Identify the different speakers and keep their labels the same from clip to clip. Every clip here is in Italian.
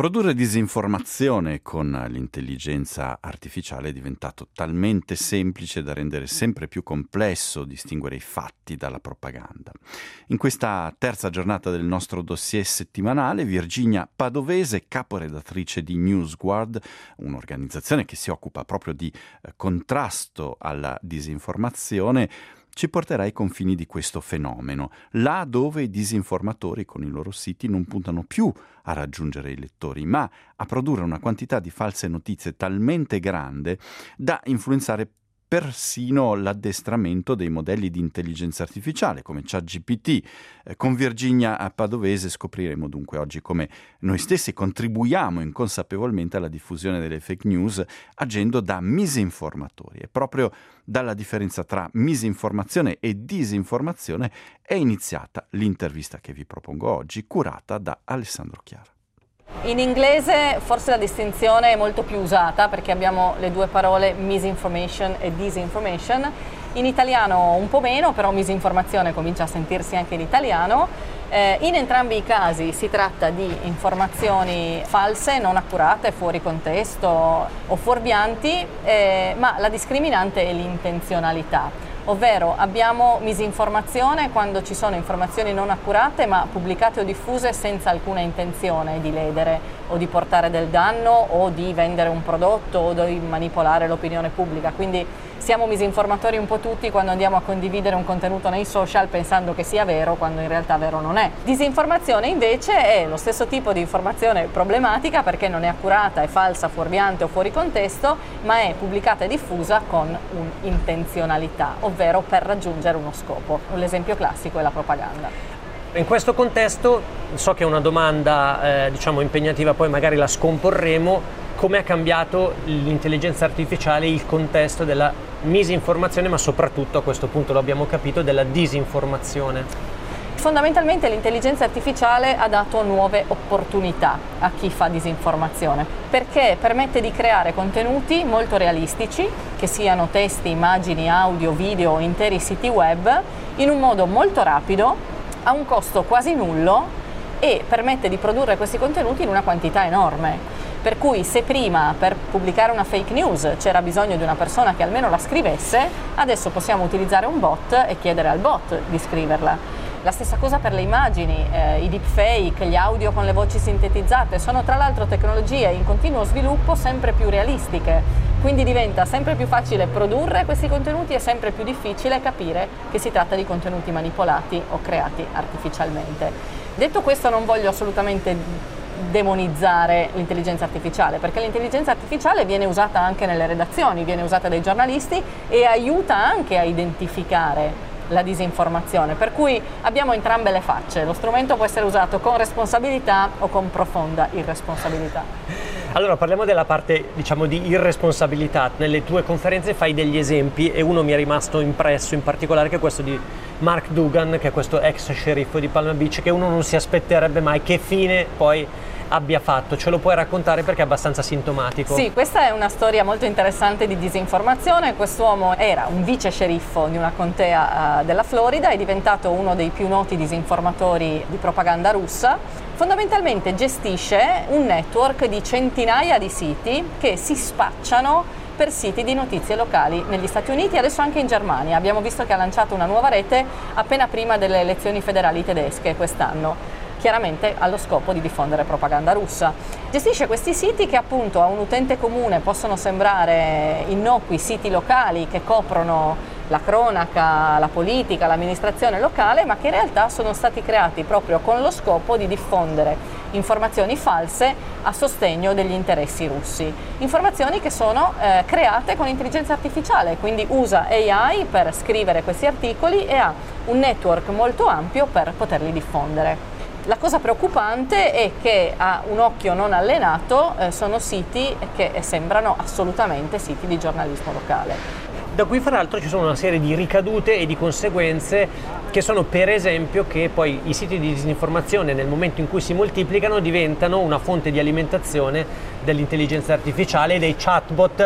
Speaker 1: Produrre disinformazione con l'intelligenza artificiale è diventato talmente semplice da rendere sempre più complesso distinguere i fatti dalla propaganda. In questa terza giornata del nostro dossier settimanale, Virginia Padovese, caporedattrice di Newsguard, un'organizzazione che si occupa proprio di contrasto alla disinformazione, ci porterà ai confini di questo fenomeno, là dove i disinformatori con i loro siti non puntano più a raggiungere i lettori, ma a produrre una quantità di false notizie talmente grande da influenzare persino l'addestramento dei modelli di intelligenza artificiale come ChatGPT. Con Virginia Padovese scopriremo dunque oggi come noi stessi contribuiamo inconsapevolmente alla diffusione delle fake news agendo da misinformatori. E proprio dalla differenza tra misinformazione e disinformazione è iniziata l'intervista che vi propongo oggi, curata da Alessandro Chiara.
Speaker 2: In inglese forse la distinzione è molto più usata perché abbiamo le due parole misinformation e disinformation. In italiano un po' meno, però misinformazione comincia a sentirsi anche in italiano. In entrambi i casi si tratta di informazioni false, non accurate, fuori contesto o fuorvianti, ma la discriminante è l'intenzionalità. Ovvero abbiamo misinformazione quando ci sono informazioni non accurate ma pubblicate o diffuse senza alcuna intenzione di ledere o di portare del danno o di vendere un prodotto o di manipolare l'opinione pubblica. Quindi siamo misinformatori un po' tutti quando andiamo a condividere un contenuto nei social pensando che sia vero quando in realtà vero non è. Disinformazione invece è lo stesso tipo di informazione problematica perché non è accurata, è falsa, fuorviante o fuori contesto, ma è pubblicata e diffusa con un'intenzionalità, ovvero per raggiungere uno scopo. L'esempio classico è la propaganda.
Speaker 3: In questo contesto, so che è una domanda impegnativa, poi magari la scomporremo, come ha cambiato l'intelligenza artificiale il contesto della misinformazione, ma soprattutto, a questo punto lo abbiamo capito, della disinformazione?
Speaker 2: Fondamentalmente l'intelligenza artificiale ha dato nuove opportunità a chi fa disinformazione, perché permette di creare contenuti molto realistici, che siano testi, immagini, audio, video, interi siti web, in un modo molto rapido, a un costo quasi nullo e permette di produrre questi contenuti in una quantità enorme. Per cui se prima per pubblicare una fake news c'era bisogno di una persona che almeno la scrivesse, adesso possiamo utilizzare un bot e chiedere al bot di scriverla. La stessa cosa per le immagini, i deepfake, gli audio con le voci sintetizzate, sono tra l'altro tecnologie in continuo sviluppo sempre più realistiche, quindi diventa sempre più facile produrre questi contenuti e sempre più difficile capire che si tratta di contenuti manipolati o creati artificialmente. Detto questo non voglio assolutamente demonizzare l'intelligenza artificiale, perché l'intelligenza artificiale viene usata anche nelle redazioni, viene usata dai giornalisti e aiuta anche a identificare la disinformazione, per cui abbiamo entrambe le facce, lo strumento può essere usato con responsabilità o con profonda irresponsabilità.
Speaker 3: Allora parliamo della parte di irresponsabilità. Nelle tue conferenze fai degli esempi e uno mi è rimasto impresso in particolare, che è questo di Mark Dugan, che è questo ex sceriffo di Palm Beach, che uno non si aspetterebbe mai che fine poi abbia fatto. Ce lo puoi raccontare perché è abbastanza sintomatico?
Speaker 2: Sì, questa è una storia molto interessante di disinformazione. Quest'uomo era un vice sceriffo di una contea della Florida, è diventato uno dei più noti disinformatori di propaganda russa. Fondamentalmente gestisce un network di centinaia di siti che si spacciano per siti di notizie locali negli Stati Uniti e adesso anche in Germania. Abbiamo visto che ha lanciato una nuova rete appena prima delle elezioni federali tedesche quest'anno, chiaramente allo scopo di diffondere propaganda russa. Gestisce questi siti che appunto a un utente comune possono sembrare innocui siti locali che coprono la cronaca, la politica, l'amministrazione locale, ma che in realtà sono stati creati proprio con lo scopo di diffondere informazioni false a sostegno degli interessi russi. Informazioni che sono create con intelligenza artificiale, quindi usa AI per scrivere questi articoli e ha un network molto ampio per poterli diffondere. La cosa preoccupante è che a un occhio non allenato sono siti che sembrano assolutamente siti di giornalismo locale.
Speaker 3: Da qui fra l'altro ci sono una serie di ricadute e di conseguenze che sono per esempio che poi i siti di disinformazione nel momento in cui si moltiplicano diventano una fonte di alimentazione dell'intelligenza artificiale e dei chatbot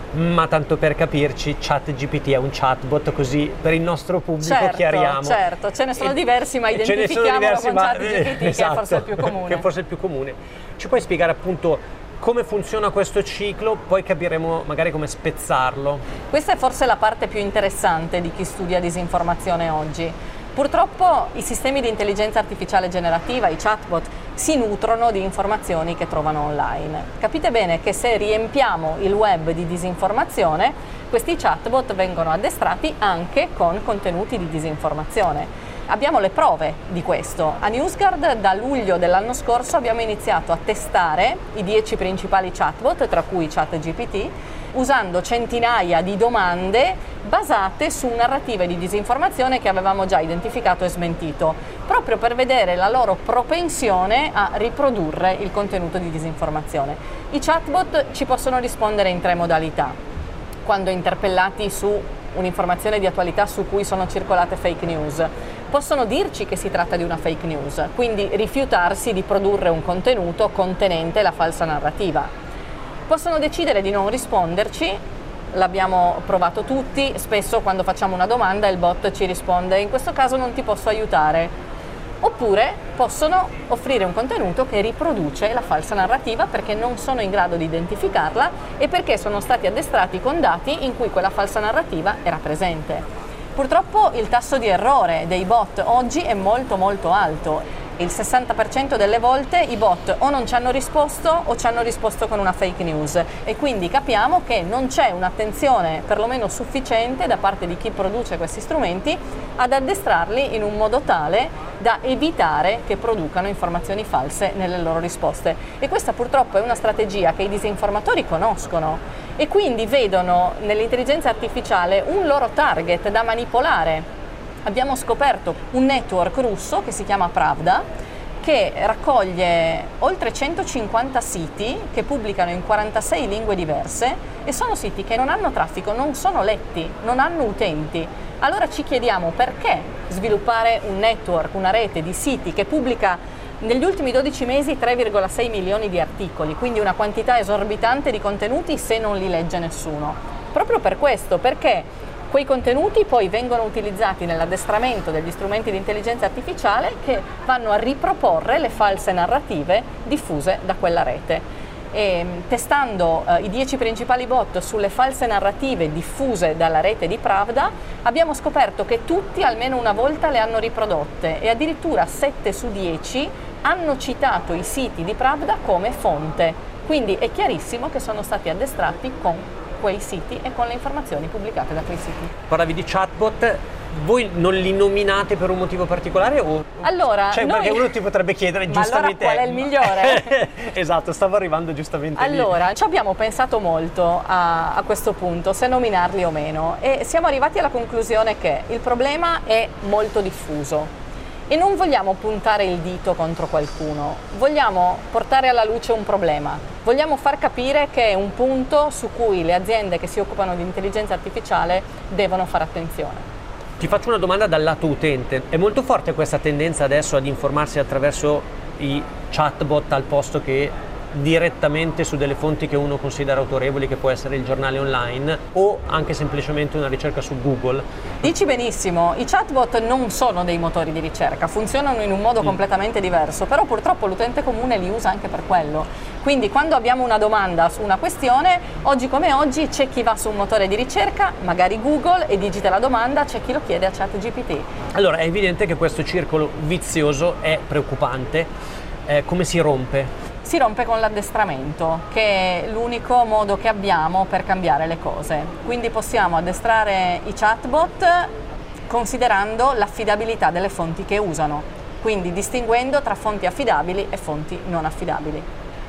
Speaker 3: ma tanto per capirci, ChatGPT è un chatbot, così per il nostro pubblico chiariamo.
Speaker 2: Certo, ce ne sono diversi, ma identifichiamolo con ChatGPT,
Speaker 3: esatto,
Speaker 2: che è forse il più comune.
Speaker 3: Che forse è il più comune. Ci puoi spiegare appunto come funziona questo ciclo, poi capiremo magari come spezzarlo.
Speaker 2: Questa è forse la parte più interessante di chi studia disinformazione oggi. Purtroppo i sistemi di intelligenza artificiale generativa, i chatbot, si nutrono di informazioni che trovano online. Capite bene che se riempiamo il web di disinformazione, questi chatbot vengono addestrati anche con contenuti di disinformazione. Abbiamo le prove di questo. A NewsGuard da luglio dell'anno scorso abbiamo iniziato a testare i 10 principali chatbot, tra cui ChatGPT, usando centinaia di domande basate su narrative di disinformazione che avevamo già identificato e smentito, proprio per vedere la loro propensione a riprodurre il contenuto di disinformazione. I chatbot ci possono rispondere in 3 modalità. Quando interpellati su un'informazione di attualità su cui sono circolate fake news, possono dirci che si tratta di una fake news, quindi rifiutarsi di produrre un contenuto contenente la falsa narrativa. Possono decidere di non risponderci, l'abbiamo provato tutti, spesso quando facciamo una domanda il bot ci risponde in questo caso non ti posso aiutare. Oppure possono offrire un contenuto che riproduce la falsa narrativa perché non sono in grado di identificarla e perché sono stati addestrati con dati in cui quella falsa narrativa era presente. Purtroppo il tasso di errore dei bot oggi è molto alto. Il 60% delle volte i bot o non ci hanno risposto o ci hanno risposto con una fake news e quindi capiamo che non c'è un'attenzione perlomeno sufficiente da parte di chi produce questi strumenti ad addestrarli in un modo tale da evitare che producano informazioni false nelle loro risposte. E questa purtroppo è una strategia che i disinformatori conoscono e quindi vedono nell'intelligenza artificiale un loro target da manipolare. Abbiamo scoperto un network russo che si chiama Pravda, che raccoglie oltre 150 siti che pubblicano in 46 lingue diverse e sono siti che non hanno traffico, non sono letti, non hanno utenti. Allora ci chiediamo perché sviluppare un network, una rete di siti che pubblica negli ultimi 12 mesi 3,6 milioni di articoli, quindi una quantità esorbitante di contenuti se non li legge nessuno. Proprio per questo, perché quei contenuti poi vengono utilizzati nell'addestramento degli strumenti di intelligenza artificiale che vanno a riproporre le false narrative diffuse da quella rete. E, testando i 10 principali bot sulle false narrative diffuse dalla rete di Pravda, abbiamo scoperto che tutti almeno una volta le hanno riprodotte e addirittura 7 su 10 hanno citato i siti di Pravda come fonte. Quindi è chiarissimo che sono stati addestrati con quei siti e con le informazioni pubblicate da quei siti.
Speaker 3: Parlavi di chatbot, voi non li nominate per un motivo particolare? O...
Speaker 2: Allora,
Speaker 3: perché uno ti potrebbe chiedere giustamente...
Speaker 2: Ma allora qual è il migliore?
Speaker 3: Esatto, stavo arrivando giustamente lì.
Speaker 2: Allora, ci abbiamo pensato molto a questo punto, se nominarli o meno, e siamo arrivati alla conclusione che il problema è molto diffuso. E non vogliamo puntare il dito contro qualcuno, vogliamo portare alla luce un problema, vogliamo far capire che è un punto su cui le aziende che si occupano di intelligenza artificiale devono fare attenzione.
Speaker 3: Ti faccio una domanda dal lato utente, è molto forte questa tendenza adesso ad informarsi attraverso i chatbot al posto che direttamente su delle fonti che uno considera autorevoli, che può essere il giornale online o anche semplicemente una ricerca su Google?
Speaker 2: Dici benissimo, i chatbot non sono dei motori di ricerca, funzionano in un modo completamente diverso, però purtroppo l'utente comune li usa anche per quello. Quindi quando abbiamo una domanda su una questione, oggi come oggi c'è chi va su un motore di ricerca, magari Google, e digita la domanda, c'è chi lo chiede a ChatGPT.
Speaker 3: Allora è evidente che questo circolo vizioso è preoccupante. Come si rompe?
Speaker 2: Si rompe con l'addestramento, che è l'unico modo che abbiamo per cambiare le cose. Quindi possiamo addestrare i chatbot considerando l'affidabilità delle fonti che usano, quindi distinguendo tra fonti affidabili e fonti non affidabili.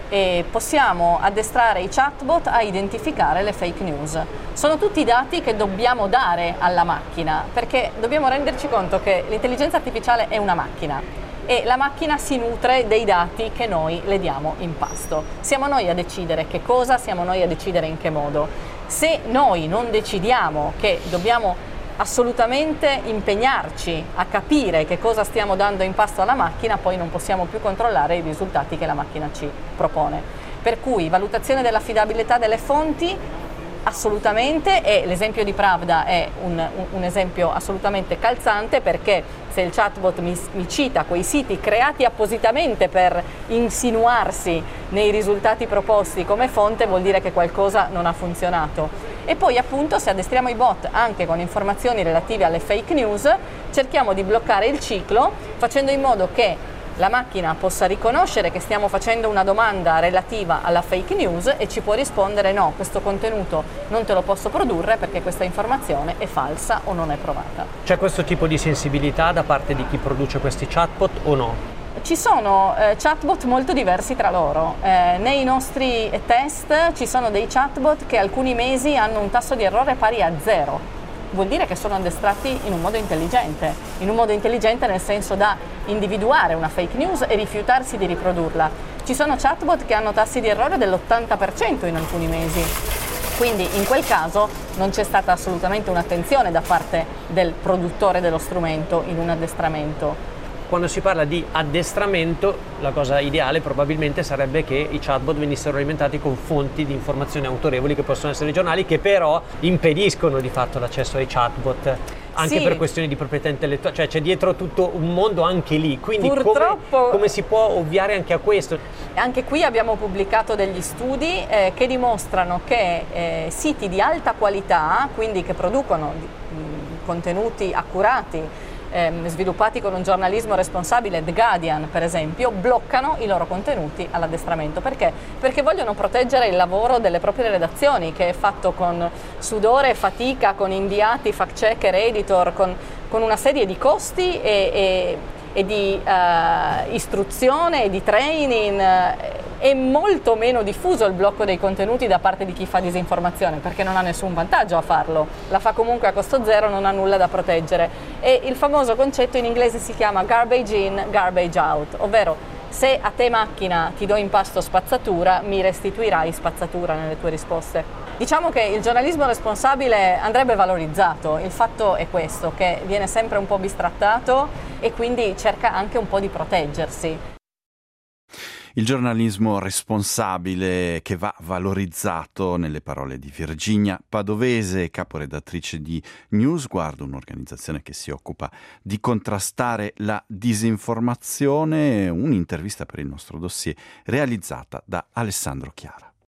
Speaker 2: E possiamo addestrare i chatbot a identificare le fake news. Sono tutti dati che dobbiamo dare alla macchina, perché dobbiamo renderci conto che l'intelligenza artificiale è una macchina e la macchina si nutre dei dati che noi le diamo in pasto. Siamo noi a decidere che cosa, siamo noi a decidere in che modo. Se noi non decidiamo che dobbiamo assolutamente impegnarci a capire che cosa stiamo dando in pasto alla macchina, poi non possiamo più controllare i risultati che la macchina ci propone. Per cui valutazione dell'affidabilità delle fonti, Assolutamente, e l'esempio di Pravda è un esempio assolutamente calzante, perché se il chatbot mi cita quei siti creati appositamente per insinuarsi nei risultati proposti come fonte, vuol dire che qualcosa non ha funzionato. E poi appunto, se addestriamo i bot anche con informazioni relative alle fake news, cerchiamo di bloccare il ciclo facendo in modo che la macchina possa riconoscere che stiamo facendo una domanda relativa alla fake news e ci può rispondere: no, questo contenuto non te lo posso produrre perché questa informazione è falsa o non è provata.
Speaker 3: C'è questo tipo di sensibilità da parte di chi produce questi chatbot o no?
Speaker 2: Ci sono chatbot molto diversi tra loro. Nei nostri test ci sono dei chatbot che alcuni mesi hanno un tasso di errore pari a 0. Vuol dire che sono addestrati in un modo intelligente nel senso da individuare una fake news e rifiutarsi di riprodurla. Ci sono chatbot che hanno tassi di errore dell'80% in alcuni mesi, quindi in quel caso non c'è stata assolutamente un'attenzione da parte del produttore dello strumento in un addestramento.
Speaker 3: Quando si parla di addestramento, la cosa ideale probabilmente sarebbe che i chatbot venissero alimentati con fonti di informazioni autorevoli, che possono essere i giornali, che però impediscono di fatto l'accesso ai chatbot, anche per questioni di proprietà intellettuale, cioè c'è dietro tutto un mondo anche lì, quindi purtroppo come si può ovviare anche a questo?
Speaker 2: Anche qui abbiamo pubblicato degli studi che dimostrano che siti di alta qualità, quindi che producono contenuti accurati, sviluppati con un giornalismo responsabile, The Guardian per esempio, bloccano i loro contenuti all'addestramento. Perché? Perché vogliono proteggere il lavoro delle proprie redazioni, che è fatto con sudore e fatica, con inviati, fact checker, editor, con una serie di costi e di istruzione e di training. È molto meno diffuso il blocco dei contenuti da parte di chi fa disinformazione, perché non ha nessun vantaggio a farlo, la fa comunque a costo zero, non ha nulla da proteggere. E il famoso concetto in inglese si chiama garbage in, garbage out, ovvero se a te macchina ti do in pasto spazzatura, mi restituirai spazzatura nelle tue risposte. Diciamo che il giornalismo responsabile andrebbe valorizzato, il fatto è questo, che viene sempre un po' bistrattato e quindi cerca anche un po' di proteggersi.
Speaker 1: Il giornalismo responsabile che va valorizzato, nelle parole di Virginia Padovese, caporedattrice di Newsguard, un'organizzazione che si occupa di contrastare la disinformazione, un'intervista per il nostro dossier realizzata da Alessandro Chiara.